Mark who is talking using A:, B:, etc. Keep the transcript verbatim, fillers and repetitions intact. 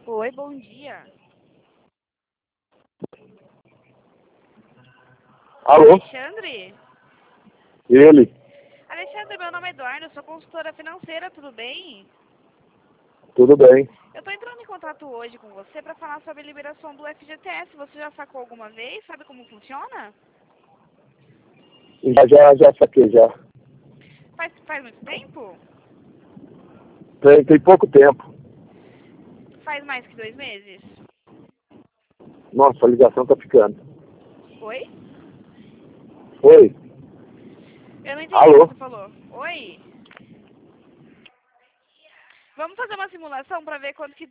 A: Oi, bom dia.
B: Alô?
A: Alexandre?
B: Ele?
A: Alexandre, meu nome é Eduardo, eu sou consultora financeira, tudo bem?
B: Tudo bem.
A: Eu estou entrando em contato hoje com você para falar sobre a liberação do F G T S. Você já sacou alguma vez? Sabe como funciona?
B: Já, já, já saquei, já.
A: Faz, faz muito tempo?
B: Tem, tem pouco tempo.
A: Faz mais que dois meses?
B: Nossa, a ligação tá ficando.
A: Oi?
B: Oi?
A: Eu não entendi o que
B: Alô?
A: você falou. Oi? Vamos fazer uma simulação para ver quanto que